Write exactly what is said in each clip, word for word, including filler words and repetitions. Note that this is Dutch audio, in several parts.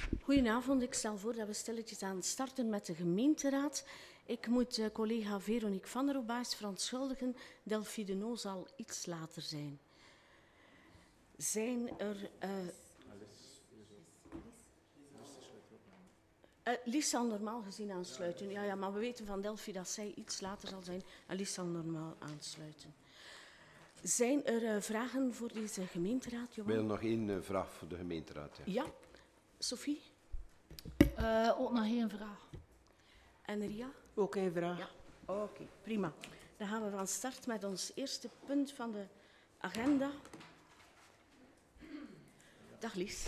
Goedenavond, ik stel voor dat we stilletjes aan starten met de gemeenteraad. Ik moet uh, collega Veronique van der Robaes verontschuldigen. Delphie de Noo zal iets later zijn. Zijn er... Uh, uh, Lies zal normaal gezien aansluiten. Ja, ja, maar we weten van Delphie dat zij iets later zal zijn. En Lies zal normaal aansluiten. Zijn er uh, vragen voor deze gemeenteraad, Johan? We hebben nog één uh, vraag voor de gemeenteraad. Ja, ja. Sophie? Uh, ook nog één vraag. En Ria? Ook één vraag. Ja. Oké, okay, prima. Dan gaan we van start met ons eerste punt van de agenda. Dag Lies.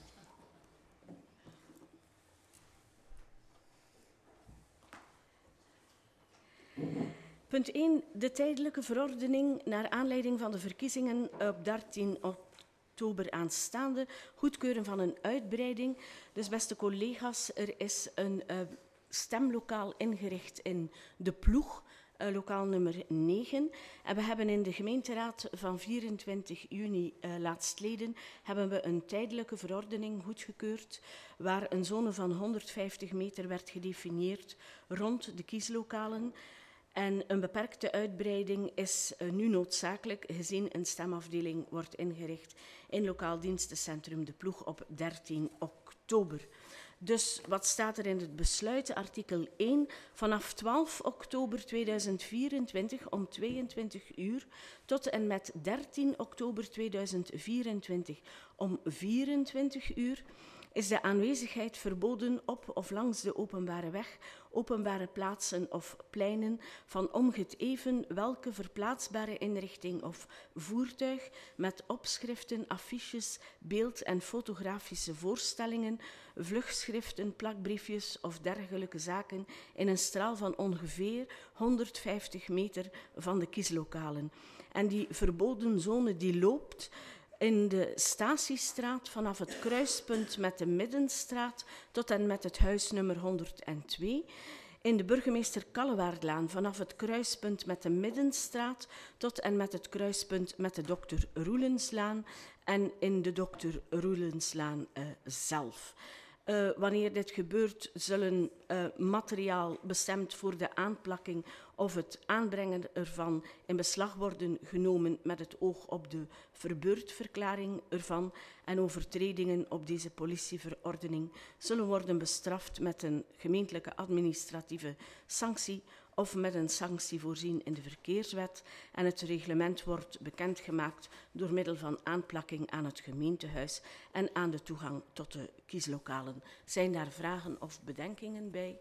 Punt één. De tijdelijke verordening naar aanleiding van de verkiezingen op dertien oktober aanstaande. Goedkeuren van een uitbreiding. Dus beste collega's, er is een uh, stemlokaal ingericht in De Ploeg, uh, lokaal nummer negen. En we hebben in de gemeenteraad van vierentwintig juni uh, laatstleden hebben we een tijdelijke verordening goedgekeurd waar een zone van honderdvijftig meter werd gedefinieerd rond de kieslokalen. En een beperkte uitbreiding is uh, nu noodzakelijk, gezien een stemafdeling wordt ingericht in lokaal dienstencentrum De Ploeg op dertien oktober. Dus wat staat er in het besluit? Artikel één. Vanaf twaalf oktober tweeduizend vierentwintig om tweeëntwintig uur tot en met dertien oktober tweeduizend vierentwintig om vierentwintig uur is de aanwezigheid verboden op of langs de openbare weg, openbare plaatsen of pleinen van omget even welke verplaatsbare inrichting of voertuig met opschriften, affiches, beeld- en fotografische voorstellingen, vlugschriften, plakbriefjes of dergelijke zaken in een straal van ongeveer honderdvijftig meter van de kieslokalen. En die verboden zone die loopt in de Statiestraat vanaf het kruispunt met de Middenstraat tot en met het huisnummer honderdtwee. In de Burgemeester Kallewaardlaan vanaf het kruispunt met de Middenstraat tot en met het kruispunt met de Dokter Roelenslaan en in de Dokter Roelenslaan uh, zelf. Uh, wanneer dit gebeurt, zullen uh, materiaal bestemd voor de aanplakking of het aanbrengen ervan in beslag worden genomen met het oog op de verbeurdverklaring ervan en overtredingen op deze politieverordening zullen worden bestraft met een gemeentelijke administratieve sanctie of met een sanctie voorzien in de verkeerswet en het reglement wordt bekendgemaakt door middel van aanplakking aan het gemeentehuis en aan de toegang tot de kieslokalen. Zijn daar vragen of bedenkingen bij?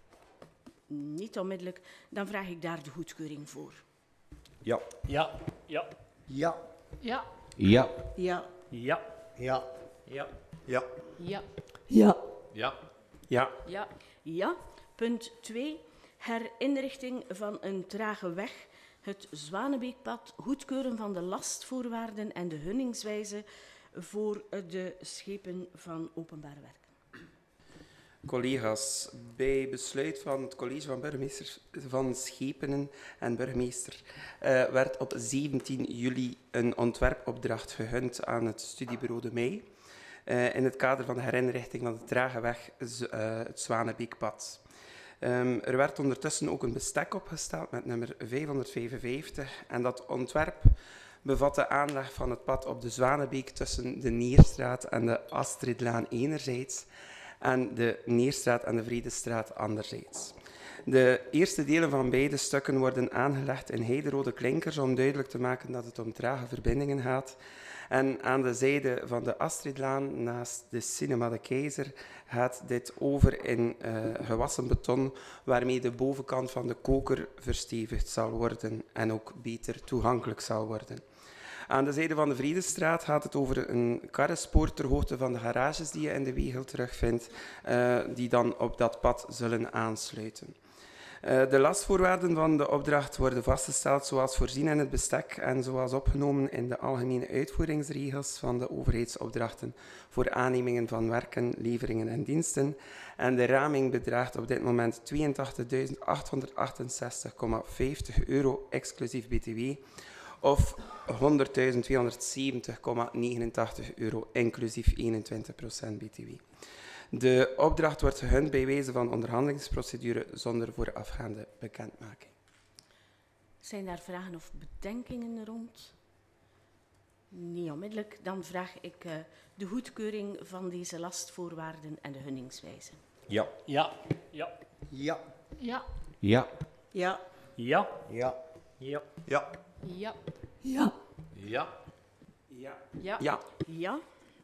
Niet onmiddellijk. Dan vraag ik daar de goedkeuring voor. Ja. Ja. Ja. Ja. Ja. Ja. Ja. Ja. Ja. Ja. Ja. Ja. Ja. Ja. Ja. Ja. Ja. Punt twee. Herinrichting van een trage weg, het Zwanebeekpad, goedkeuren van de lastvoorwaarden en de hunningswijze voor de schepen van openbaar werk. Collega's, bij besluit van het college van burgemeesters van Schepenen en burgemeester uh, werd op zeventien juli een ontwerpopdracht gegund aan het studiebureau De Meij uh, in het kader van de herinrichting van de trage weg, uh, het Zwanebeekpad. Um, er werd ondertussen ook een bestek opgesteld met nummer vijfhonderdvijfenvijftig en dat ontwerp bevat de aanleg van het pad op de Zwanebeek tussen de Neerstraat en de Astridlaan enerzijds en de Neerstraat en de Vredestraat anderzijds. De eerste delen van beide stukken worden aangelegd in heiderode klinkers om duidelijk te maken dat het om trage verbindingen gaat. En aan de zijde van de Astridlaan, naast de Cinema de Keizer, gaat dit over in uh, gewassen beton, waarmee de bovenkant van de koker verstevigd zal worden en ook beter toegankelijk zal worden. Aan de zijde van de Vredestraat gaat het over een karrenspoor ter hoogte van de garages die je in de Wegel terugvindt, uh, die dan op dat pad zullen aansluiten. Uh, de lastvoorwaarden van de opdracht worden vastgesteld zoals voorzien in het bestek en zoals opgenomen in de algemene uitvoeringsregels van de overheidsopdrachten voor aannemingen van werken, leveringen en diensten. En de raming bedraagt op dit moment tweeëntachtigduizend achthonderdachtenzestig komma vijftig euro exclusief B T W of honderdduizend tweehonderdzeventig komma negenentachtig euro inclusief eenentwintig procent B T W. De opdracht wordt gegund bij wijze van onderhandelingsprocedure zonder voorafgaande bekendmaking. Zijn daar vragen of bedenkingen rond? Niet onmiddellijk. Dan vraag ik uh, de goedkeuring van deze lastvoorwaarden en de gunningswijze. Ja. Ja. Ja. Ja. Ja. Ja. Ja. Ja. Ja. Ja. Ja. Ja. Ja. Ja. Ja. Ja. Ja.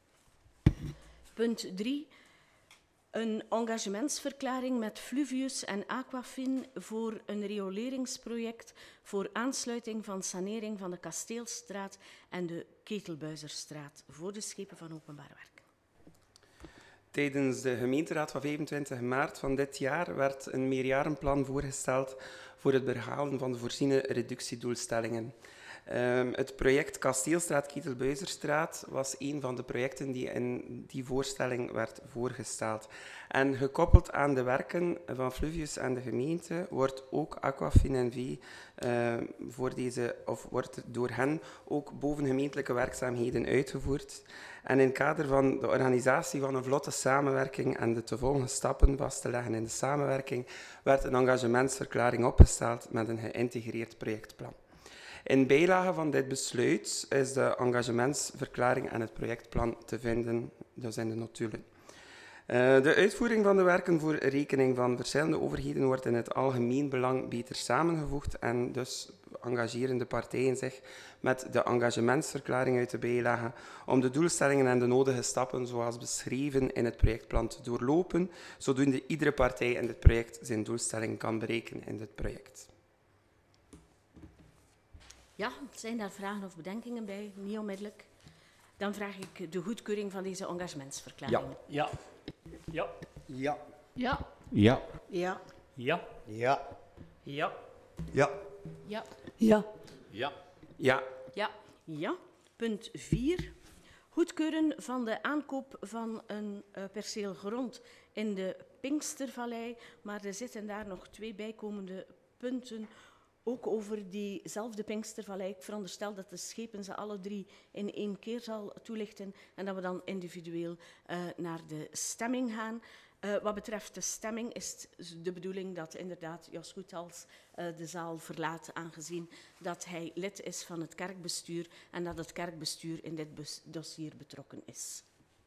Punt drie. Een engagementsverklaring met Fluvius en Aquafin voor een rioleringsproject voor aansluiting van sanering van de Kasteelstraat en de Ketelbuizerstraat voor de schepen van openbaar werk. Tijdens de gemeenteraad van vijfentwintig maart van dit jaar werd een meerjarenplan voorgesteld voor het behalen van de voorziene reductiedoelstellingen. Um, het project Kasteelstraat-Ketelbuizerstraat was een van de projecten die in die voorstelling werd voorgesteld. En gekoppeld aan de werken van Fluvius en de gemeente wordt ook Aquafin N V uh, voor deze, of wordt door hen ook bovengemeentelijke werkzaamheden uitgevoerd. En in het kader van de organisatie van een vlotte samenwerking en de te volgen stappen vast te leggen in de samenwerking, werd een engagementsverklaring opgesteld met een geïntegreerd projectplan. In bijlage van dit besluit is de engagementsverklaring en het projectplan te vinden, dus in de notulen. Uh, de uitvoering van de werken voor rekening van verschillende overheden wordt in het algemeen belang beter samengevoegd en dus engageren de partijen zich met de engagementsverklaring uit de bijlage om de doelstellingen en de nodige stappen zoals beschreven in het projectplan te doorlopen, zodoende iedere partij in dit project zijn doelstelling kan bereiken in dit project. Ja, zijn daar vragen of bedenkingen bij? Niet onmiddellijk. Dan vraag ik de goedkeuring van deze engagementsverklaring. Ja. Ja. Ja. Ja. Ja. Ja. Ja. Ja. Ja. Ja. Ja. Ja. Ja. Ja. Ja. Ja. Punt vier. Goedkeuren van de aankoop van een uh, perceel grond in de Pinkstervallei. Maar er zitten daar nog twee bijkomende punten. Ook over diezelfde Pinkstervallei. Ik veronderstel dat de schepen ze alle drie in één keer zal toelichten en dat we dan individueel uh, naar de stemming gaan. Uh, wat betreft de stemming is het de bedoeling dat inderdaad Jos Goethals uh, de zaal verlaat, aangezien dat hij lid is van het kerkbestuur en dat het kerkbestuur in dit dossier betrokken is.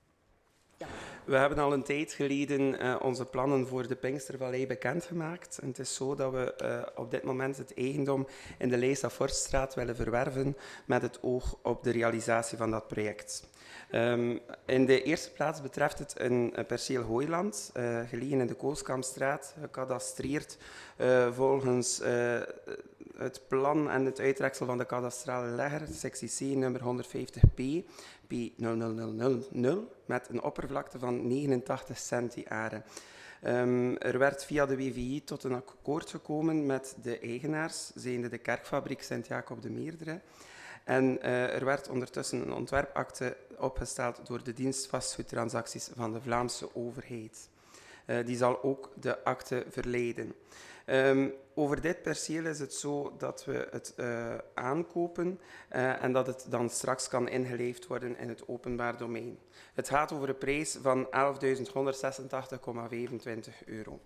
Ja. We hebben al een tijd geleden uh, onze plannen voor de Pinkstervallei bekendgemaakt. En het is zo dat we uh, op dit moment het eigendom in de Leijsa-Forststraat willen verwerven met het oog op de realisatie van dat project. Um, in de eerste plaats betreft het een, een perceel hooiland, uh, gelegen in de Koolskampstraat, gecadastreerd uh, volgens uh, het plan en het uittreksel van de kadastrale legger, sectie C nummer honderdvijftig P, P nul nul nul nul nul, met een oppervlakte van negenentachtig centiaren. Um, er werd via de W V I tot een akkoord gekomen met de eigenaars, zijnde de kerkfabriek Sint-Jacob de Meerdere. En uh, er werd ondertussen een ontwerpakte opgesteld door de dienst vastgoedtransacties van de Vlaamse overheid. Uh, die zal ook de akte verleiden. Um, over dit perceel is het zo dat we het uh, aankopen uh, en dat het dan straks kan ingelijfd worden in het openbaar domein. Het gaat over een prijs van elfduizend honderdzesentachtig komma vijfentwintig euro.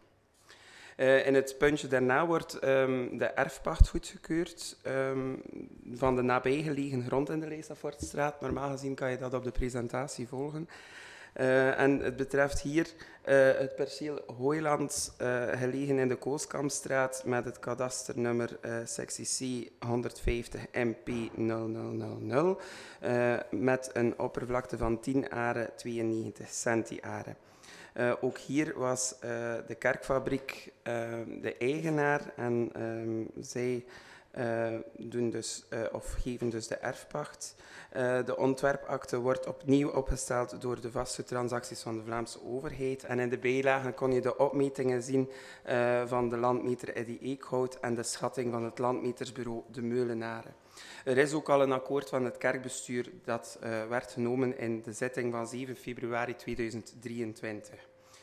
Uh, in het puntje daarna wordt um, de erfpacht goedgekeurd um, van de nabijgelegen grond in de Leijsa-Forststraat. Normaal gezien kan je dat op de presentatie volgen. Uh, en het betreft hier uh, het perceel Hooiland, uh, gelegen in de Koolskampstraat met het kadasternummer uh, sectie C honderdvijftig M P nul nul nul nul uh, met een oppervlakte van tien aren, tweeënnegentig centiaren. Uh, ook hier was uh, de kerkfabriek uh, de eigenaar en um, zij uh, doen dus, uh, of geven dus de erfpacht. Uh, de ontwerpakte wordt opnieuw opgesteld door de vastgoedtransacties van de Vlaamse overheid. En in de bijlagen kon je de opmetingen zien uh, van de landmeter Eddy Eekhout en de schatting van het landmetersbureau De Meulenaren. Er is ook al een akkoord van het kerkbestuur dat uh, werd genomen in de zitting van zeven februari tweeduizend drieëntwintig.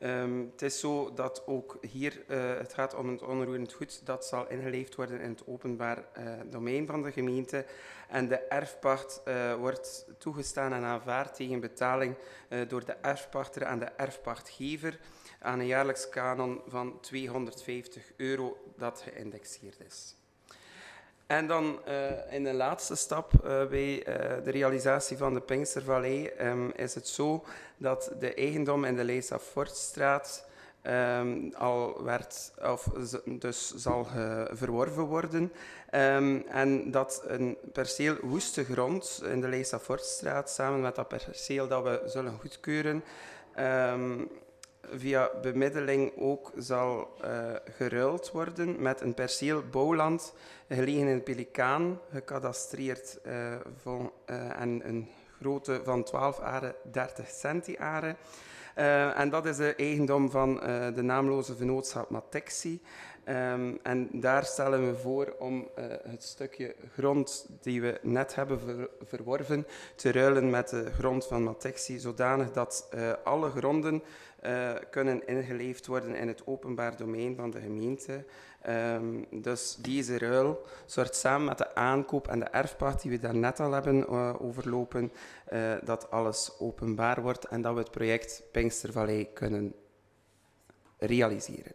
Um, het is zo dat ook hier uh, het gaat om het onroerend goed. Dat zal ingeleefd worden in het openbaar uh, domein van de gemeente. En de erfpacht uh, wordt toegestaan en aanvaard tegen betaling uh, door de erfpachter aan de erfpachtgever aan een jaarlijks kanon van tweehonderdvijftig euro dat geïndexeerd is. En dan uh, in de laatste stap uh, bij uh, de realisatie van de Pinkstervallei um, is het zo dat de eigendom in de Leijsa-Fortstraat um, al werd, of dus zal uh, verworven worden. Um, en dat een perceel woeste grond in de Leijsa-Fortstraat, samen met dat perceel dat we zullen goedkeuren, um, via bemiddeling ook zal uh, geruild worden met een perceel bouwland gelegen in Pelikaan, gecadastreerd uh, van, uh, en een grootte van twaalf aren, dertig centiaren. Uh, en dat is de eigendom van uh, de naamloze vennootschap Matexi. Um, en daar stellen we voor om uh, het stukje grond die we net hebben ver verworven te ruilen met de grond van Matexi, zodanig dat uh, alle gronden uh, kunnen ingeleefd worden in het openbaar domein van de gemeente. Um, dus deze ruil zorgt samen met de aankoop en de erfpacht die we daarnet al hebben uh, overlopen, uh, dat alles openbaar wordt en dat we het project Pinkstervallei kunnen realiseren.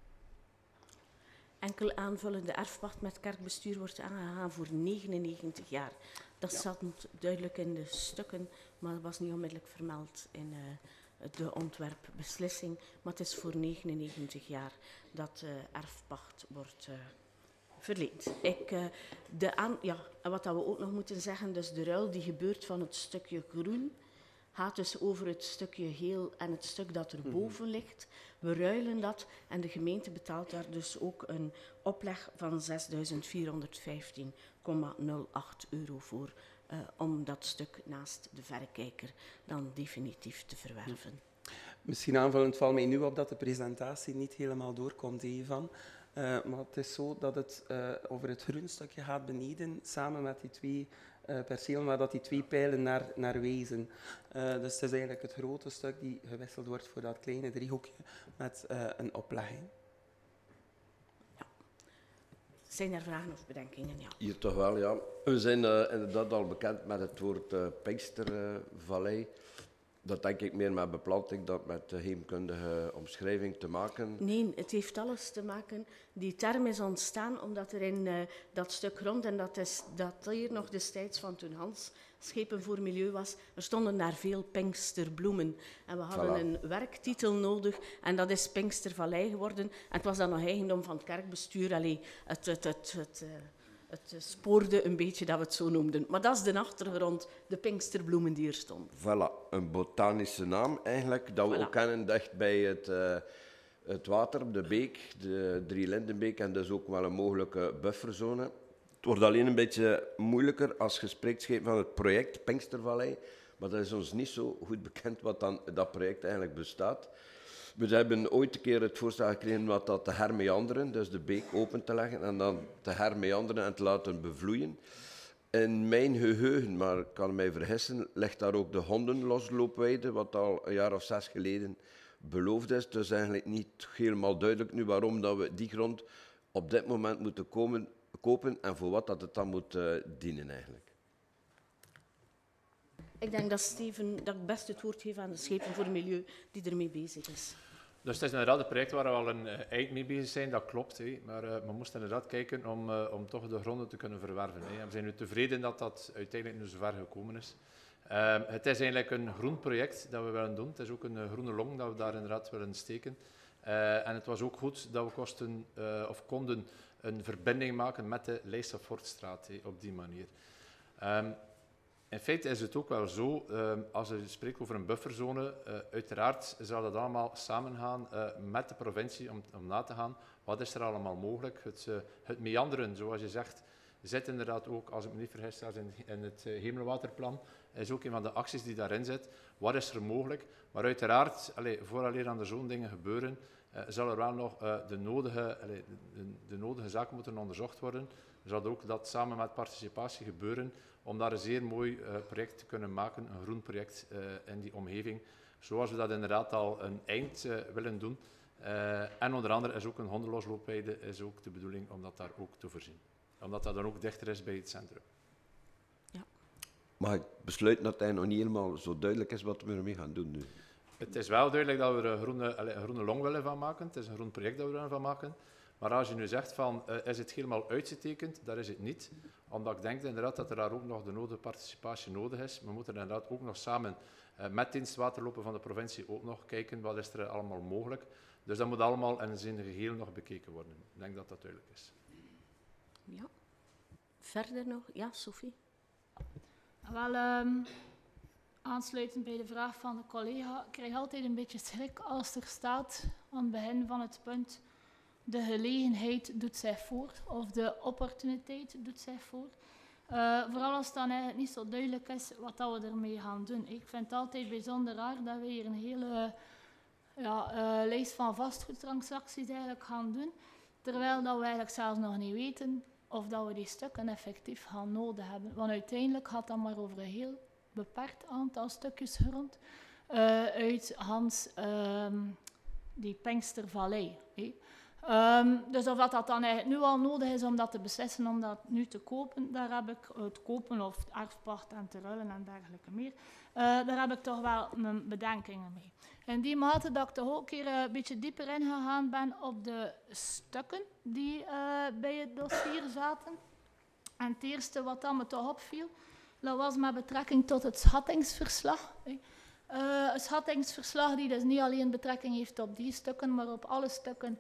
Enkel aanvullende erfpacht met kerkbestuur wordt aangegaan voor negenennegentig jaar. Dat ja. Zat duidelijk in de stukken, maar dat was niet onmiddellijk vermeld in uh, de ontwerpbeslissing. Maar het is voor negenennegentig jaar dat uh, erfpacht wordt uh, verleend. Ik, uh, de aan, ja, en wat dat we ook nog moeten zeggen, dus de ruil die gebeurt van het stukje groen, gaat dus over het stukje geel en het stuk dat erboven ligt. We ruilen dat en de gemeente betaalt daar dus ook een opleg van zesduizend vierhonderdvijftien komma nul acht euro voor, uh, om dat stuk naast de verrekijker dan definitief te verwerven. Misschien aanvullend valt mij nu op dat de presentatie niet helemaal doorkomt, Evan. Uh, maar het is zo dat het uh, over het groen stukje gaat beneden, samen met die twee uh, percelen, maar dat die twee pijlen naar, naar wijzen. Uh, dus het is eigenlijk het grote stuk die gewisseld wordt voor dat kleine driehoekje met uh, een oplegging. Ja. Zijn er vragen of bedenkingen? Ja. Hier toch wel, ja. We zijn uh, inderdaad al bekend met het woord uh, Pinkstervallei. Uh, Dat denk ik meer met beplanting dan met de heemkundige omschrijving te maken. Nee, het heeft alles te maken. Die term is ontstaan omdat er in uh, dat stuk grond, en dat is dat hier nog destijds van toen Hans Schepen voor Milieu was, er stonden daar veel Pinksterbloemen. En we hadden voilà. een werktitel nodig en dat is Pinkstervallei geworden. En het was dan nog eigendom van het kerkbestuur. Allee, het... het, het, het uh, Het spoorde een beetje dat we het zo noemden. Maar dat is de achtergrond, de Pinksterbloemen die er stonden. Voilà, een botanische naam eigenlijk, dat we voilà. ook kennen dicht bij het, uh, het water, de beek, de Drielindenbeek en dus ook wel een mogelijke bufferzone. Het wordt alleen een beetje moeilijker als je spreekt van het project Pinkstervallei, maar dat is ons niet zo goed bekend wat dan dat project eigenlijk bestaat. We hebben ooit een keer het voorstel gekregen om dat te hermeanderen, dus de beek open te leggen en dan te hermeanderen en te laten bevloeien. In mijn geheugen, maar ik kan mij vergissen, ligt daar ook de hondenlosloopweide, wat al een jaar of zes geleden beloofd is. Dus eigenlijk niet helemaal duidelijk nu waarom dat we die grond op dit moment moeten komen, kopen en voor wat dat het dan moet uh, dienen eigenlijk. Ik denk dat Steven, dat ik best het woord geef aan de Schepen voor Milieu die ermee bezig is. Dus het is inderdaad een project waar we al een uh, eind mee bezig zijn, dat klopt. Hè. Maar uh, we moesten inderdaad kijken om, uh, om toch de gronden te kunnen verwerven. Hè. We zijn nu tevreden dat dat uiteindelijk nu zover gekomen is. Uh, het is eigenlijk een groen project dat we willen doen. Het is ook een uh, groene long dat we daar inderdaad willen steken. Uh, en het was ook goed dat we kosten, uh, of konden een verbinding maken met de Leijsa-Fortstraat hè, op die manier. Um, In feite is het ook wel zo, uh, als je spreekt over een bufferzone, uh, uiteraard zal dat allemaal samengaan uh, met de provincie om, om na te gaan wat is er allemaal mogelijk. Het, uh, het meanderen, zoals je zegt, zit inderdaad ook, als ik me niet vergis, zelfs in, in het uh, Hemelwaterplan, is ook een van de acties die daarin zit. Wat is er mogelijk? Maar uiteraard, allez, vooraleer aan er zo'n dingen gebeuren, uh, zal er wel nog uh, de, nodige, allez, de, de nodige zaken moeten onderzocht worden. Er zal ook dat samen met participatie gebeuren, om daar een zeer mooi uh, project te kunnen maken, een groen project uh, in die omgeving, zoals we dat inderdaad al een eind uh, willen doen. Uh, en onder andere is ook een hondenlosloopweide is ook de bedoeling om dat daar ook te voorzien. Omdat dat dan ook dichter is bij het centrum. Ja. Maar het besluit dat hij nog niet helemaal zo duidelijk is wat we ermee gaan doen nu. Het is wel duidelijk dat we er een groene, een groene long willen van maken. Het is een groen project dat we er van maken. Maar als je nu zegt van, uh, is het helemaal uitgetekend? Dat is het niet. Omdat ik denk inderdaad dat er daar ook nog de nodige participatie nodig is. We moeten inderdaad ook nog samen uh, met dienstwaterlopen van de provincie ook nog kijken wat is er allemaal mogelijk. Dus dat moet allemaal in zijn geheel nog bekeken worden. Ik denk dat dat duidelijk is. Ja. Verder nog? Ja, Sophie? Wel, um, aansluitend bij de vraag van de collega, ik krijg altijd een beetje schrik als er staat aan het begin van het punt de gelegenheid doet zich voor, of de opportuniteit doet zich voor. Uh, vooral als het dan eigenlijk niet zo duidelijk is wat dat we ermee gaan doen. Ik vind het altijd bijzonder raar dat we hier een hele ja, uh, lijst van vastgoedtransacties eigenlijk gaan doen, terwijl dat we eigenlijk zelfs nog niet weten of dat we die stukken effectief gaan nodig hebben. Want uiteindelijk gaat dat maar over een heel beperkt aantal stukjes grond uh, uit Hans um, die Pinkstervallei. Hey. Um, dus of dat, dat dan eigenlijk nu al nodig is om dat te beslissen, om dat nu te kopen, daar heb ik het kopen of het erfpacht en te ruilen en dergelijke meer. Uh, daar heb ik toch wel mijn bedenkingen mee. In die mate dat ik toch ook een keer een beetje dieper ingegaan ben op de stukken die uh, bij het dossier zaten. En het eerste wat dan me toch opviel, dat was met betrekking tot het schattingsverslag. Uh, een schattingsverslag die dus niet alleen betrekking heeft op die stukken, maar op alle stukken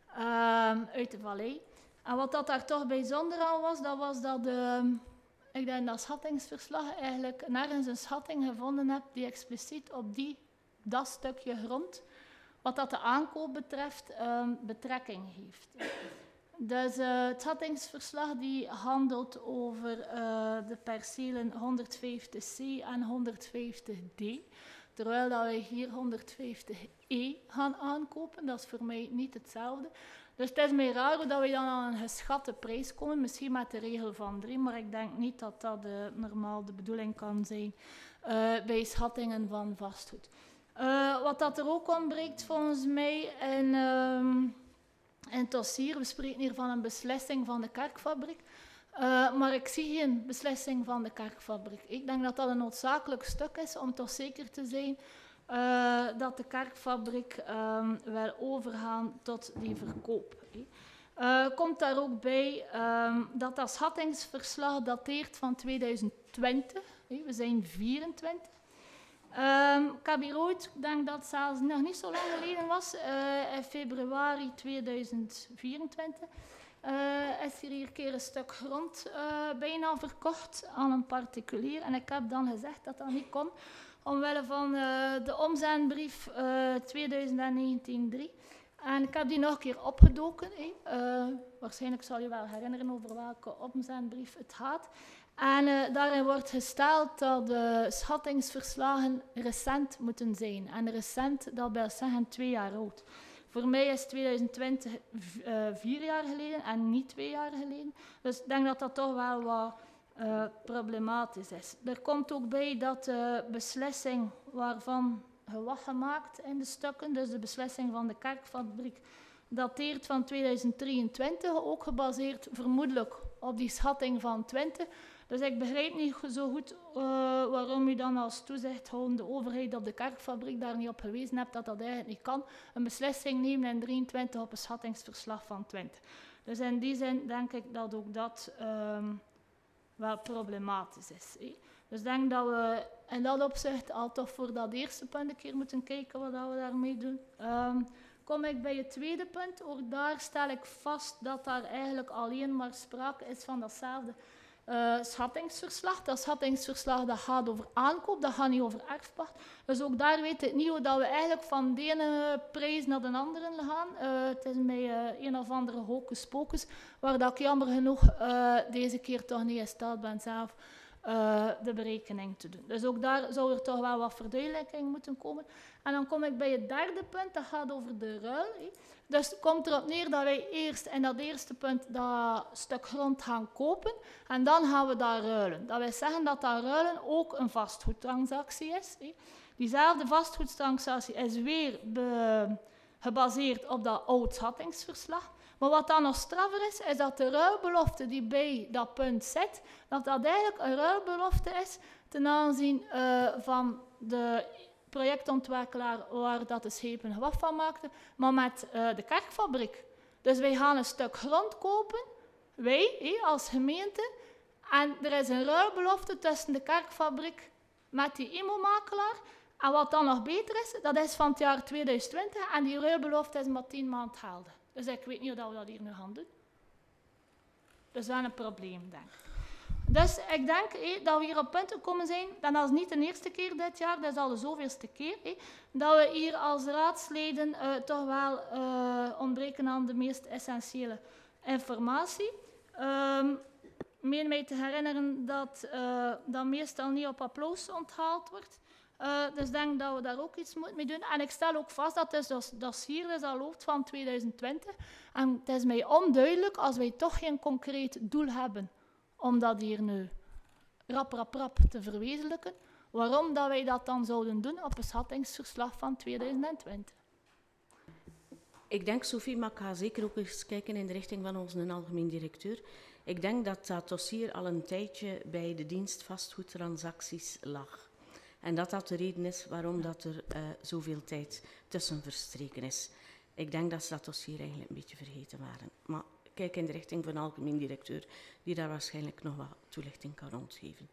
uh, uit de vallei. En wat dat daar toch bijzonder aan was, dat was dat uh, ik in dat schattingsverslag eigenlijk nergens een schatting gevonden heb die expliciet op die, dat stukje grond, wat dat de aankoop betreft, um, betrekking heeft. Dus uh, het schattingsverslag die handelt over uh, de percelen honderdvijftig C en honderdvijftig D. Terwijl dat we hier honderdvijftig E gaan aankopen, dat is voor mij niet hetzelfde. Dus het is mij raar dat we dan aan een geschatte prijs komen, misschien met de regel van drie, maar ik denk niet dat dat uh, normaal de bedoeling kan zijn uh, bij schattingen van vastgoed. Uh, wat dat er ook ontbreekt volgens mij in, um, in het dossier, we spreken hier van een beslissing van de kerkfabriek, uh, maar ik zie geen beslissing van de kerkfabriek. Ik denk dat dat een noodzakelijk stuk is om toch zeker te zijn uh, dat de kerkfabriek um, wil overgaan tot die verkoop. Uh, komt daar ook bij um, dat dat schattingsverslag dateert van tweeduizend twintig, we zijn vierentwintig. Um, ik heb hier ooit, ik denk dat het zelfs nog niet zo lang geleden was, uh, in februari tweeduizend vierentwintig, uh, is hier een keer een stuk grond uh, bijna verkocht aan een particulier. En ik heb dan gezegd dat dat niet kon, omwille van uh, de omzendbrief uh, tweeduizend negentien drie. En ik heb die nog een keer opgedoken. Uh, waarschijnlijk zal je wel herinneren over welke omzendbrief het gaat. En uh, daarin wordt gesteld dat de schattingsverslagen recent moeten zijn. En recent, dat wil zeggen twee jaar oud. Voor mij is tweeduizend twintig uh, vier jaar geleden en niet twee jaar geleden. Dus ik denk dat dat toch wel wat uh, problematisch is. Er komt ook bij dat de beslissing waarvan gewacht gemaakt in de stukken, dus de beslissing van de kerkfabriek, dateert van tweeduizend drieëntwintig, ook gebaseerd vermoedelijk op die schatting van twintig. Dus ik begrijp niet zo goed uh, waarom u dan als toezichthoudende overheid op de kerkfabriek daar niet op gewezen hebt dat dat eigenlijk niet kan. Een beslissing nemen in drieëntwintig op een schattingsverslag van twintig. Dus in die zin denk ik dat ook dat um, wel problematisch is. He. Dus ik denk dat we in dat opzicht al toch voor dat eerste punt een keer moeten kijken wat we daarmee doen. Um, kom ik bij het tweede punt. Ook daar stel ik vast dat daar eigenlijk alleen maar sprake is van datzelfde Uh, schattingsverslag. Dat schattingsverslag dat gaat over aankoop, dat gaat niet over erfpacht. Dus ook daar weet ik niet hoe dat we eigenlijk van de ene prijs naar de andere gaan. Uh, het is mij uh, een of andere hocus pocus, waar dat ik jammer genoeg uh, deze keer toch niet in staat ben zelf uh, de berekening te doen. Dus ook daar zou er toch wel wat verduidelijking moeten komen. En dan kom ik bij het derde punt, dat gaat over de ruil. He. Dus het komt erop neer dat wij eerst in dat eerste punt dat stuk grond gaan kopen en dan gaan we dat ruilen. Dat wil zeggen dat dat ruilen ook een vastgoedtransactie is. He. Diezelfde vastgoedtransactie is weer be, gebaseerd op dat oud schattingsverslag. Maar wat dan nog straffer is, is dat de ruilbelofte die bij dat punt zit, dat dat eigenlijk een ruilbelofte is ten aanzien uh, van de projectontwikkelaar waar dat de schepen gewaf van maakte, maar met uh, de kerkfabriek. Dus wij gaan een stuk grond kopen, wij hé, als gemeente, en er is een ruilbelofte tussen de kerkfabriek met die immomakelaar. En wat dan nog beter is, dat is van het jaar tweeduizend twintig en die ruilbelofte is maar tien maanden geldig. Dus ik weet niet hoe we dat hier nu gaan doen. Dat is wel een probleem, denk ik. Dus ik denk hé, dat we hier op punten komen zijn, en dat is niet de eerste keer dit jaar, dat is al de zoveelste keer, hé, dat we hier als raadsleden uh, toch wel uh, ontbreken aan de meest essentiële informatie. Um, meen mij te herinneren dat uh, dat meestal niet op applaus onthaald wordt. Uh, dus ik denk dat we daar ook iets moeten mee doen. En ik stel ook vast dat het dus, dossier is al loopt van tweeduizend twintig. En het is mij onduidelijk als wij toch geen concreet doel hebben om dat hier nu rap, rap, rap te verwezenlijken, waarom dat wij dat dan zouden doen op een schattingsverslag van tweeduizend twintig. Ik denk, Sophie, maar ik ga zeker ook eens kijken in de richting van onze algemeen directeur. Ik denk dat dat dossier al een tijdje bij de dienst vastgoedtransacties lag. En dat dat de reden is waarom dat er uh, zoveel tijd tussen verstreken is. Ik denk dat ze dat dossier eigenlijk een beetje vergeten waren. Maar kijk in de richting van de algemeen directeur, die daar waarschijnlijk nog wat toelichting kan rondgeven.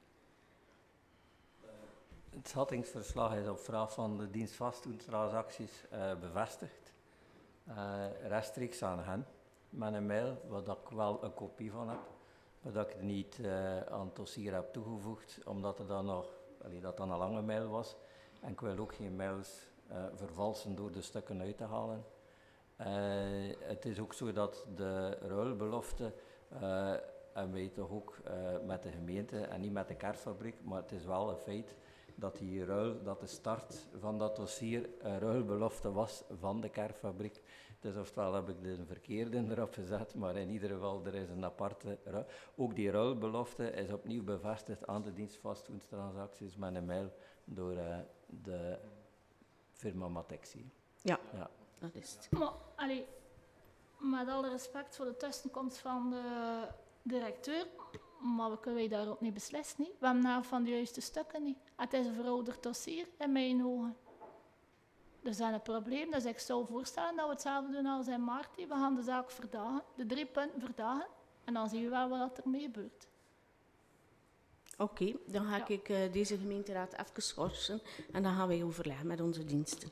Het schattingsverslag is op vraag van de dienst vastgoedtransacties uh, bevestigd. Uh, rechtstreeks aan hen, met een mail, waar ik wel een kopie van heb, maar dat ik het niet uh, aan het dossier heb toegevoegd, omdat er dan nog, allee, dat dan een lange mail was. En ik wil ook geen mails uh, vervalsen door de stukken uit te halen. Uh, het is ook zo dat de ruilbelofte, uh, en wij toch ook uh, met de gemeente en niet met de kerkfabriek, maar het is wel een feit dat die ruil, dat de start van dat dossier een ruilbelofte was van de kerkfabriek. Dus oftewel heb ik de verkeerde erop gezet, maar in ieder geval er is een aparte ruil. Ook die ruilbelofte is opnieuw bevestigd aan de dienst vastgoedtransacties met een mail door uh, de firma Matexi. Ja. Ja. Dat is het. Maar, allee, met alle respect voor de tussenkomst van de directeur, maar we kunnen wij daar ook niet beslissen. Niet? We hebben nou van de juiste stukken niet. Het is een verouderd dossier in mijn ogen. Dus dat is een probleem. Dus ik zou voorstellen dat we hetzelfde doen als in maart. We gaan de zaak verdagen, de drie punten verdagen, en dan zien we wel wat er mee gebeurt. Oké, okay, dan ga Ja. ik uh, deze gemeenteraad even schorsen en dan gaan wij overleggen met onze diensten.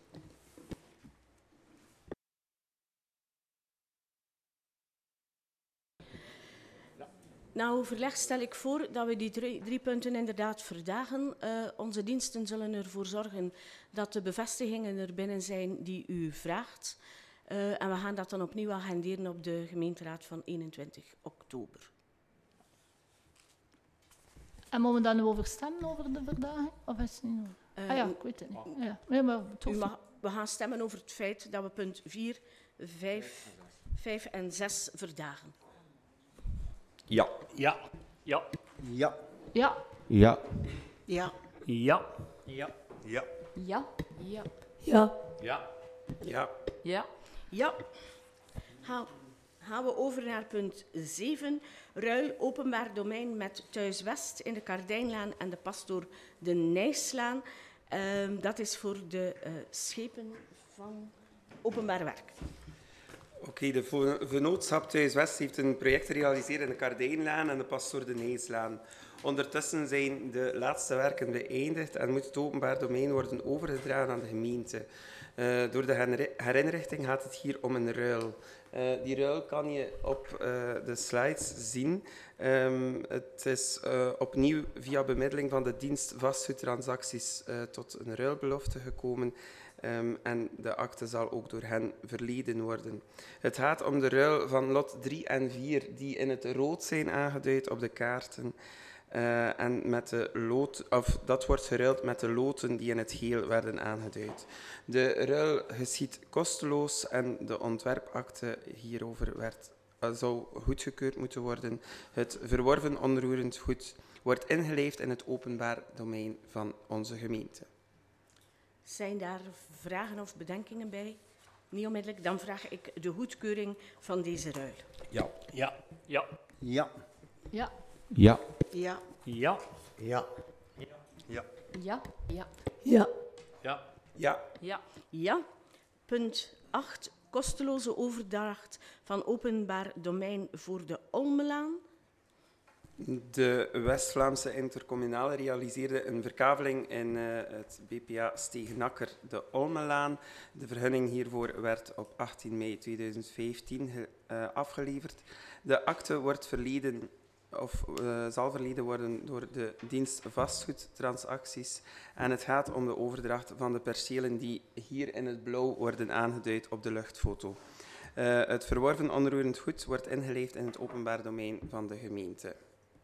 Na overleg stel ik voor dat we die drie, drie punten inderdaad verdagen. Uh, onze diensten zullen ervoor zorgen dat de bevestigingen er binnen zijn die u vraagt. Uh, en we gaan dat dan opnieuw agenderen op de gemeenteraad van eenentwintig oktober. En moeten we dan nu over stemmen over de verdaging? Of is het niet nodig? Uh, ah ja, ik weet het niet. Ja. Nee, maar u mag, we gaan stemmen over het feit dat we punt vier, vijf en zes verdagen. Ja. Ja. Ja. Ja. Ja. Ja. Ja. Ja. Ja. Ja. Ja. Ja. Ja. Ja. Ja. Ja. Ja. Gaan, gaan we over naar punt zeven. Ruil openbaar domein met Thuis West in de Kardijnlaan en de Pastoor de Nijslaan. Uh, dat is voor de uh, schepen van openbaar werk. Oké, okay, de vennootschap Thuis West heeft een project gerealiseerd in de Kardijnlaan en de Pastoor de Nijslaan. Ondertussen zijn de laatste werken beëindigd en moet het openbaar domein worden overgedragen aan de gemeente. Uh, door de herinrichting gaat het hier om een ruil. Uh, die ruil kan je op uh, de slides zien. Um, het is uh, opnieuw via bemiddeling van de dienst vastgoedtransacties uh, tot een ruilbelofte gekomen. Um, en de akte zal ook door hen verleden worden. Het gaat om de ruil van lot drie en vier, die in het rood zijn aangeduid op de kaarten. Uh, en met de lood, of dat wordt geruild met de loten die in het geel werden aangeduid. De ruil geschiet kosteloos en de ontwerpakte hierover werd, uh, zou goedgekeurd moeten worden. Het verworven onroerend goed wordt ingelijfd in het openbaar domein van onze gemeente. Zijn daar vragen of bedenkingen bij? Niet onmiddellijk. Dan vraag ik de goedkeuring van deze ruil. Ja. Ja. Ja. Ja. Ja. Ja. Ja. Ja. Ja. Ja. Ja. Ja. Ja. Ja. Ja. Ja. Punt acht. Kosteloze overdracht van openbaar domein voor de Olmelaan. De West-Vlaamse Intercommunale realiseerde een verkaveling in uh, het B P A Steegnakker de Olmelaan. De vergunning hiervoor werd op achttien mei tweeduizend vijftien ge, uh, afgeleverd. De akte wordt verleden, of, uh, zal verleden worden door de dienst vastgoedtransacties. En het gaat om de overdracht van de percelen die hier in het blauw worden aangeduid op de luchtfoto. Uh, het verworven onroerend goed wordt ingelijfd in het openbaar domein van de gemeente.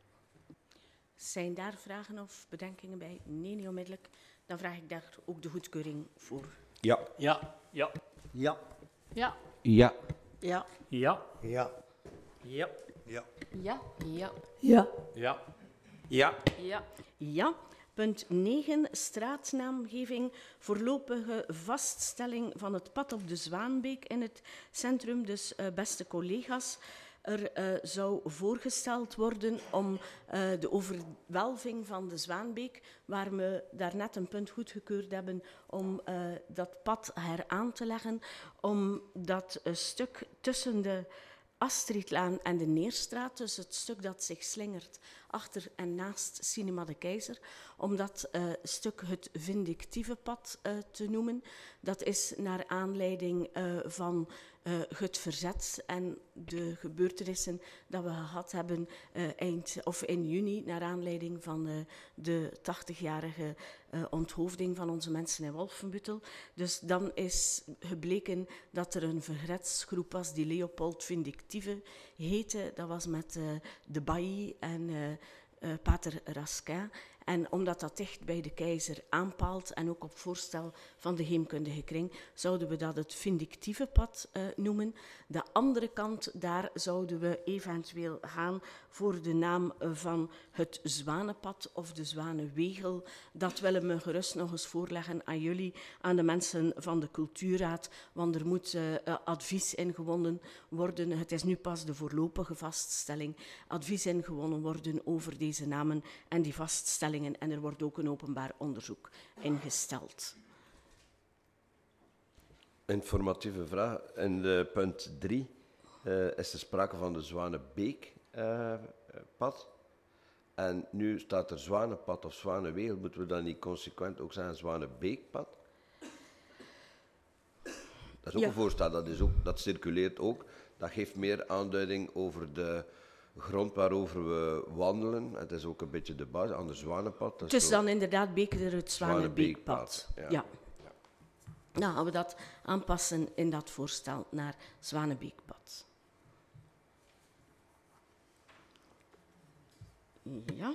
Zijn daar vragen of bedenkingen bij? Nee, niet onmiddellijk. Dan vraag ik daar ook de goedkeuring voor. Ja. Ja. Ja. Ja. Ja. Ja. Ja. Ja. Ja. Ja. Ja. Ja. Ja. Ja. Ja. Ja. Ja. Ja. Punt negen. Straatnaamgeving. Voorlopige vaststelling van het pad op de Zwaanbeek in het centrum. Dus uh, beste collega's. Er uh, zou voorgesteld worden om uh, de overwelving van de Zwaanbeek, waar we daarnet een punt goedgekeurd hebben om uh, dat pad heraan te leggen, om dat uh, stuk tussen de Astridlaan en de Neerstraat, dus het stuk dat zich slingert achter en naast Cinema de Keizer, om dat uh, stuk het vindictieve pad uh, te noemen. Dat is naar aanleiding uh, van uh, het verzet en de gebeurtenissen dat we gehad hebben uh, eind, of in juni, naar aanleiding van uh, de tachtigjarige uh, onthoofding van onze mensen in Wolfenbüttel. Dus dan is gebleken dat er een verzetsgroep was die Leopold Vindictieve heette. Dat was met uh, de Bailly en uh, uh, Pater Raskin. En omdat dat dicht bij de keizer aanpaalt en ook op voorstel van de heemkundige kring, zouden we dat het vindictieve pad uh, noemen. De andere kant, daar zouden we eventueel gaan voor de naam van het Zwanenpad of de Zwanenwegel. Dat willen we gerust nog eens voorleggen aan jullie, aan de mensen van de Cultuurraad, want er moet uh, advies ingewonnen worden. Het is nu pas de voorlopige vaststelling. Advies ingewonnen worden over deze namen en die vaststelling. En er wordt ook een openbaar onderzoek ingesteld. Informatieve vraag. In de punt drie uh, is er sprake van de Zwanenbeekpad. Uh, en nu staat er Zwanenpad of Zwanenwegel. Moeten we dan niet consequent ook zeggen Zwanenbeekpad? Dat is ook ja. een voorstel, dat, is ook, dat circuleert ook. Dat geeft meer aanduiding over de grond waarover we wandelen. Het is ook een beetje de basis aan de Zwanenpad. Het is dan inderdaad beter het Zwanenbeekpad. Ja. Ja. Ja. Dan gaan we dat aanpassen in dat voorstel naar Zwanenbeekpad. Ja.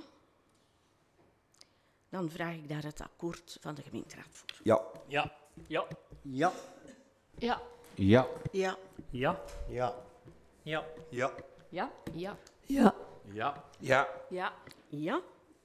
Dan vraag ik daar het akkoord van de gemeenteraad voor. Ja. Ja. Ja. Ja. Ja. Ja. Ja. Ja. Ja. Ja. Ja. Ja. Ja. Ja. Ja. Ja. Ja. Ja.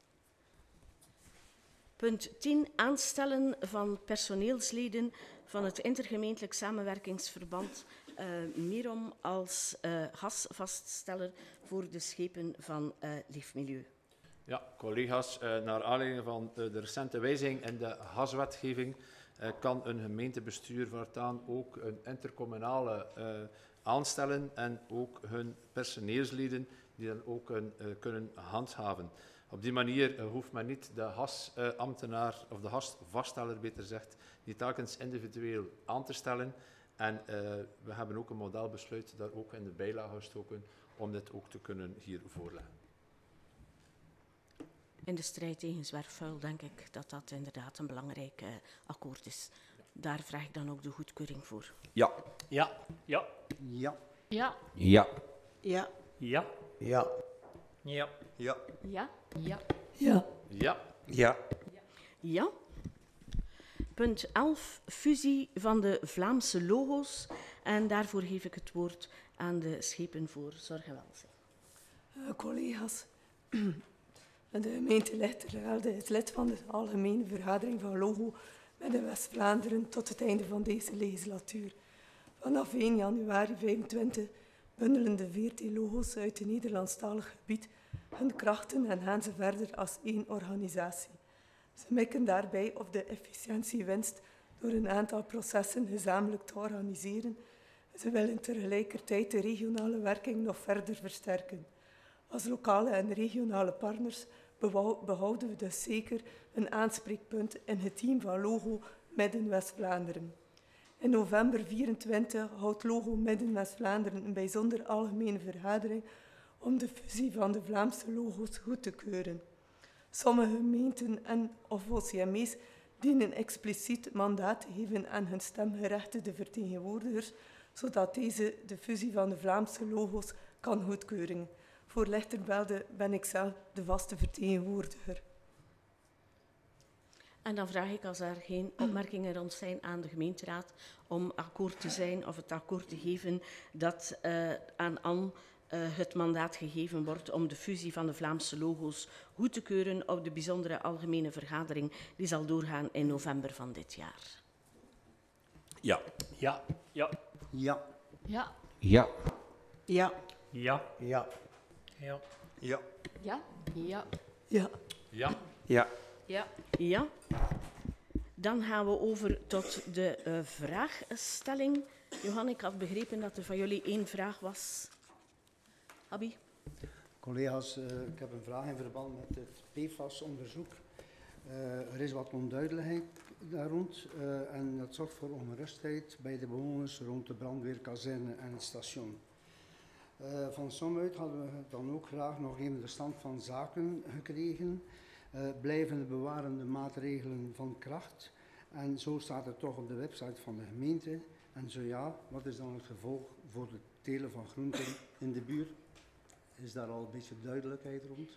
Punt tien. Aanstellen van personeelsleden van het intergemeentelijk samenwerkingsverband uh, Mirom als uh, gasvaststeller voor de schepen van uh, Leefmilieu. Ja, collega's, uh, naar aanleiding van uh, de recente wijziging in de gaswetgeving uh, kan een gemeentebestuur voortaan ook een intercommunale uh, aanstellen en ook hun personeelsleden die dan ook een, uh, kunnen handhaven. Op die manier uh, hoeft men niet de gasambtenaar, uh, of de gasvaststeller beter zegt, die telkens individueel aan te stellen. En uh, we hebben ook een modelbesluit daar ook in de bijlage gestoken om dit ook te kunnen hier voorleggen. In de strijd tegen zwerfvuil denk ik dat dat inderdaad een belangrijk uh, akkoord is. Daar vraag ik dan ook de goedkeuring voor. Ja. Ja. Ja. Ja. Ja. Ja. Ja. Ja. Ja. Ja. Ja. Ja? Ja. Ja. Ja. Ja. Ja. Punt elf, fusie van de Vlaamse logo's. En daarvoor geef ik het woord aan de schepen voor zorg en welzijn. Uh, collega's, de gemeente Lichtervelde is lid van de Algemene Vergadering van Logo met in West-Vlaanderen tot het einde van deze legislatuur. Vanaf één januari vijfentwintig bundelen de veertien logo's uit het Nederlandstalig gebied hun krachten en gaan ze verder als één organisatie. Ze mikken daarbij op de efficiëntiewinst door een aantal processen gezamenlijk te organiseren. Ze willen tegelijkertijd de regionale werking nog verder versterken. Als lokale en regionale partners behouden we dus zeker een aanspreekpunt in het team van Logo Midden-West-Vlaanderen. In november vierentwintig houdt Logo Midden-West-Vlaanderen een bijzonder algemene vergadering om de fusie van de Vlaamse logo's goed te keuren. Sommige gemeenten en of O C M E's dienen expliciet mandaat te geven aan hun stemgerechtigde vertegenwoordigers, zodat deze de fusie van de Vlaamse logo's kan goedkeuren. Voor Lichtervelde ben ik zelf de vaste vertegenwoordiger. En dan vraag ik, als er geen opmerkingen rond zijn aan de gemeenteraad, om akkoord te zijn of het akkoord te geven dat uh, aan Anne uh, het mandaat gegeven wordt om de fusie van de Vlaamse logo's goed te keuren op de bijzondere algemene vergadering die zal doorgaan in november van dit jaar. Ja. Ja. Ja. Ja. Ja. Ja. Ja. Ja. Ja. Ja. Ja. Ja. Ja. Ja. Ja. Ja. Ja. Ja. Dan gaan we over tot de uh, vraagstelling. Johan, ik had begrepen dat er van jullie één vraag was. Abi? Collega's, uh, ik heb een vraag in verband met het P F A S-onderzoek. Uh, er is wat onduidelijkheid daar rond uh, en dat zorgt voor ongerustheid bij de bewoners rond de brandweerkazerne en het station. Uh, van sommigen hadden we dan ook graag nog even de stand van zaken gekregen. Uh, blijven de bewarende maatregelen van kracht? En zo staat het toch op de website van de gemeente. En zo ja, wat is dan het gevolg voor het telen van groenten in de buurt? Is daar al een beetje duidelijkheid rond?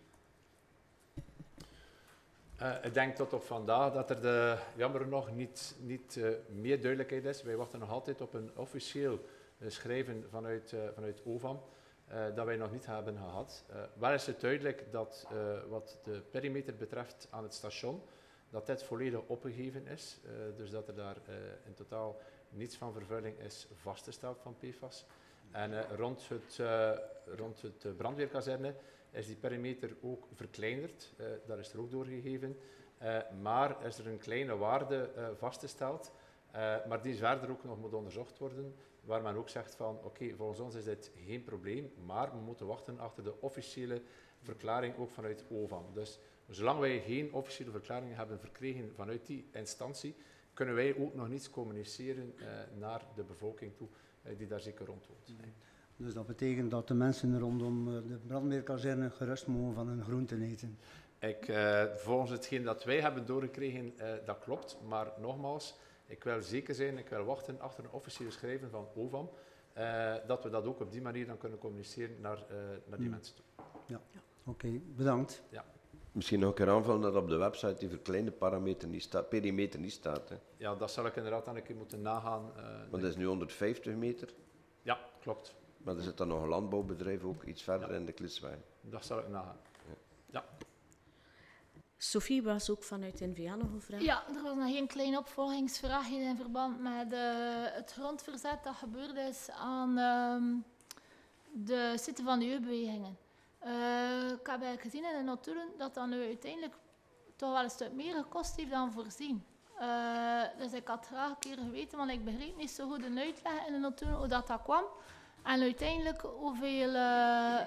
Uh, ik denk tot op vandaag dat er de, jammer nog niet, niet uh, meer duidelijkheid is. Wij wachten nog altijd op een officieel uh, schrijven vanuit, uh, vanuit O V A M. Uh, dat wij nog niet hebben gehad. Uh, wel is het duidelijk dat uh, wat de perimeter betreft aan het station, dat dit volledig opgegeven is. Uh, dus dat er daar uh, in totaal niets van vervuiling is vastgesteld van P F A S. En uh, rond het, uh, rond het uh, brandweerkazerne is die perimeter ook verkleinerd. Uh, daar is er ook doorgegeven. Uh, maar is er een kleine waarde uh, vastgesteld, uh, maar die verder ook nog moet onderzocht worden. Waar men ook zegt van, oké, okay, volgens ons is dit geen probleem, maar we moeten wachten achter de officiële verklaring ook vanuit O V A M. Dus zolang wij geen officiële verklaring hebben verkregen vanuit die instantie, kunnen wij ook nog niets communiceren uh, naar de bevolking toe, uh, die daar zeker rond woont. Nee. Dus dat betekent dat de mensen rondom uh, de brandweerkazerne gerust mogen van hun groenten eten? Ik, uh, volgens hetgeen dat wij hebben doorgekregen, uh, dat klopt, maar nogmaals, ik wil zeker zijn, ik wil wachten achter een officiële schrijven van O V A M, uh, dat we dat ook op die manier dan kunnen communiceren naar, uh, naar die hmm. mensen toe. Ja, ja. Oké, okay, bedankt. Ja. Misschien nog een keer aanvullen dat op de website die verkleinde parameter niet staat, perimeter niet staat. Hè. Ja, dat zal ik inderdaad dan een keer moeten nagaan. Uh, Want dat is nu honderdvijftig meter. Ja, klopt. Maar er zit dan nog een landbouwbedrijf ook iets verder ja. in de Klitswijn. Dat zal ik nagaan. Ja. ja. Sophie was ook vanuit N V A nog een vraag. Ja, er was nog een kleine opvolgingsvraag in verband met uh, het grondverzet dat gebeurd is aan uh, de site van de jeugdbewegingen. Uh, ik heb eigenlijk gezien in de notulen dat dat nu uiteindelijk toch wel een stuk meer gekost heeft dan voorzien. Uh, dus ik had graag een keer geweten, want ik begreep niet zo goed een uitleg in de notulen hoe dat, dat kwam. En uiteindelijk hoeveel... Uh,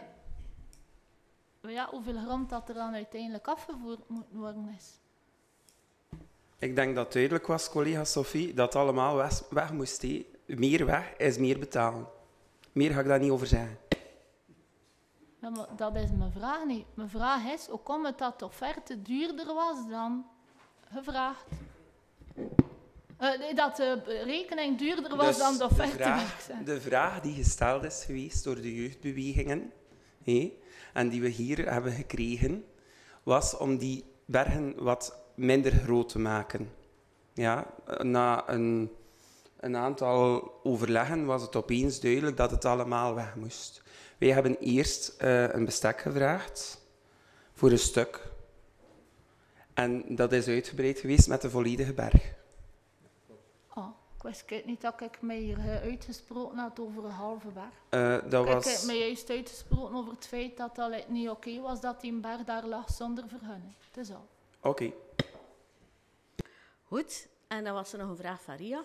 Ja, hoeveel grond dat er dan uiteindelijk afgevoerd moet worden is. Ik denk dat het duidelijk was, collega Sophie, dat het allemaal weg, weg moest. He. Meer weg is meer betalen. Meer ga ik daar niet over zeggen. Ja, maar dat is mijn vraag niet. Mijn vraag is, hoe komt het dat de offerte duurder was dan gevraagd? Uh, dat de rekening duurder was dus dan de offerte. De vraag, de vraag die gesteld is geweest door de jeugdbewegingen hé, en die we hier hebben gekregen, was om die bergen wat minder groot te maken. Ja, na een, een aantal overleggen was het opeens duidelijk dat het allemaal weg moest. Wij hebben eerst uh, een bestek gevraagd voor een stuk. En dat is uitgebreid geweest met de volledige berg. Oh, ik wist niet dat ik mij hier uitgesproken had over een halve berg. Uh, dat ik was... heb mij juist uitgesproken over het feit dat het niet oké okay was dat die berg daar lag zonder vergunning. Dat is al. Oké. Okay. Goed, en dan was er nog een vraag van Ria.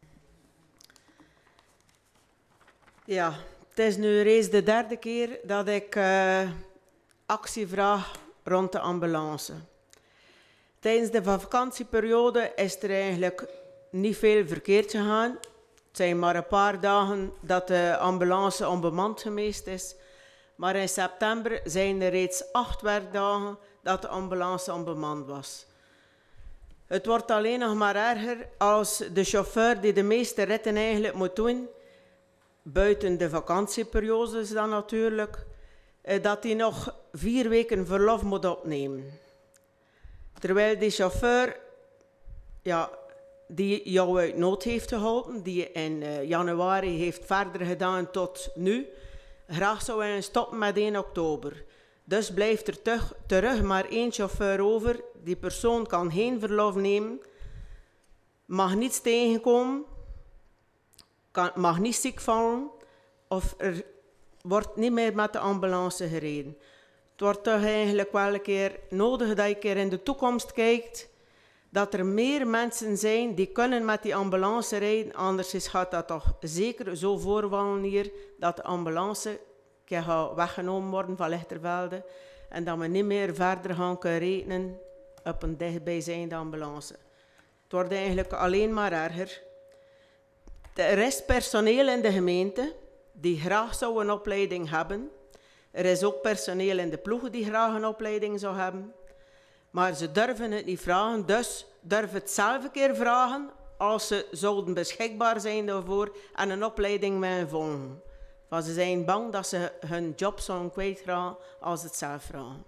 Ja, het is nu reeds de derde keer dat ik uh, actie vraag rond de ambulance. Tijdens de vakantieperiode is er eigenlijk niet veel verkeerd gegaan. Het zijn maar een paar dagen dat de ambulance onbemand geweest is. Maar in september zijn er reeds acht werkdagen dat de ambulance onbemand was. Het wordt alleen nog maar erger als de chauffeur die de meeste ritten eigenlijk moet doen, buiten de vakantieperiodes dan natuurlijk, dat hij nog vier weken verlof moet opnemen. Terwijl die chauffeur, ja, die jou uit nood heeft geholpen, die in uh, januari heeft verder gedaan tot nu, graag zou hij stoppen met één oktober. Dus blijft er terug, terug maar één chauffeur over. Die persoon kan geen verlof nemen, mag niets tegenkomen, kan, mag niet ziek vallen of er wordt niet meer met de ambulance gereden. Het wordt toch eigenlijk wel een keer nodig dat je een keer in de toekomst kijkt dat er meer mensen zijn die kunnen met die ambulance rijden. Anders is, gaat dat toch zeker zo voorvallen hier dat de ambulance gaat weggenomen worden van Lichtervelde en dat we niet meer verder gaan kunnen rekenen op een dichtbijzijnde ambulance. Het wordt eigenlijk alleen maar erger. Er is personeel in de gemeente die graag zou een opleiding hebben. Er is ook personeel in de ploegen die graag een opleiding zou hebben. Maar ze durven het niet vragen, dus durven het zelf een keer vragen als ze zouden beschikbaar zijn daarvoor en een opleiding willen volgen. Want ze zijn bang dat ze hun job zouden kwijtraken als ze het zelf vragen.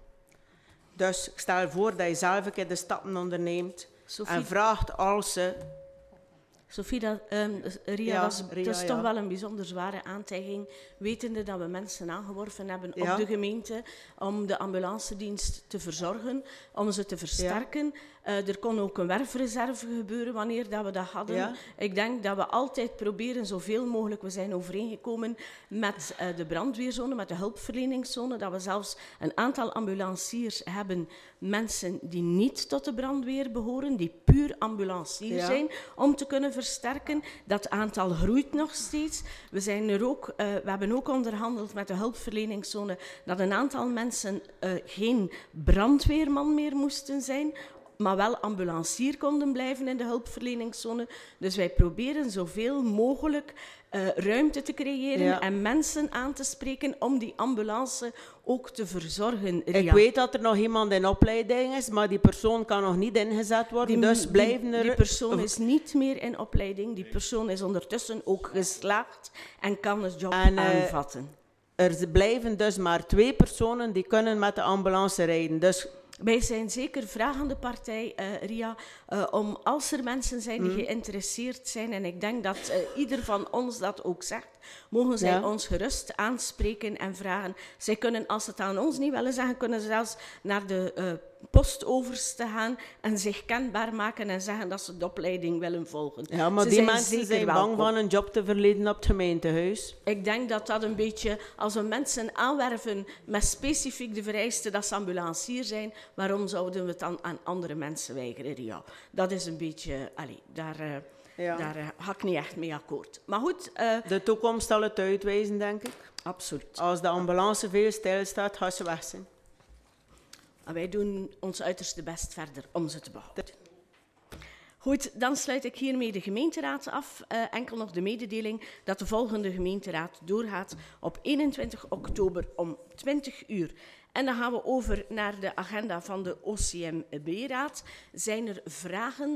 Dus ik stel voor dat je zelf een keer de stappen onderneemt Sophie, en vraagt als ze... Sophie, dat, um, Ria, ja, dat is, Ria, dat is ja. toch wel een bijzonder zware aantijging, wetende dat we mensen aangeworven hebben ja. op de gemeente om de ambulancedienst te verzorgen, om ze te versterken. Ja. Uh, er kon ook een werfreserve gebeuren wanneer dat we dat hadden. Ja. Ik denk dat we altijd proberen zoveel mogelijk, we zijn overeengekomen met uh, de brandweerzone, met de hulpverleningszone, dat we zelfs een aantal ambulanciers hebben, mensen die niet tot de brandweer behoren, die puur ambulancier ja. zijn, om te kunnen versterken. Dat aantal groeit nog steeds. We, zijn er ook, uh, we hebben ook onderhandeld met de hulpverleningszone dat een aantal mensen uh, geen brandweerman meer moesten zijn, maar wel ambulancier konden blijven in de hulpverleningszone. Dus wij proberen zoveel mogelijk uh, ruimte te creëren ja. en mensen aan te spreken om die ambulance ook te verzorgen. Ria. Ik weet dat er nog iemand in opleiding is, maar die persoon kan nog niet ingezet worden, die, dus blijven er... Die persoon is niet meer in opleiding, die persoon is ondertussen ook geslaagd en kan de job en, uh, aanvatten. Er blijven dus maar twee personen die kunnen met de ambulance rijden, dus... Wij zijn zeker vragende partij, uh, Ria, uh, om als er mensen zijn die mm. geïnteresseerd zijn, en ik denk dat uh, ieder van ons dat ook zegt, mogen zij ja. ons gerust aanspreken en vragen. Zij kunnen, als ze het aan ons niet willen zeggen, kunnen ze zelfs naar de uh, postoverste gaan en zich kenbaar maken en zeggen dat ze de opleiding willen volgen. Ja, maar ze die zijn mensen zijn bang welkom. van een job te verleden op het gemeentehuis. Ik denk dat dat een beetje, als we mensen aanwerven met specifiek de vereiste dat ze ambulancier zijn, waarom zouden we het dan aan andere mensen weigeren? Ja, dat is een beetje, allee, daar, uh, ja. daar uh, ga ik niet echt mee akkoord. Maar goed... Uh, de toekomst zal het uitwijzen, denk ik. Absoluut. Als de ambulance veel stilstaat, gaat ze weg zijn. En wij doen ons uiterste best verder om ze te behouden. Goed, dan sluit ik hiermee de gemeenteraad af. Uh, enkel nog de mededeling dat de volgende gemeenteraad doorgaat op eenentwintig oktober om twintig uur. En dan gaan we over naar de agenda van de O C M B-raad. Zijn er vragen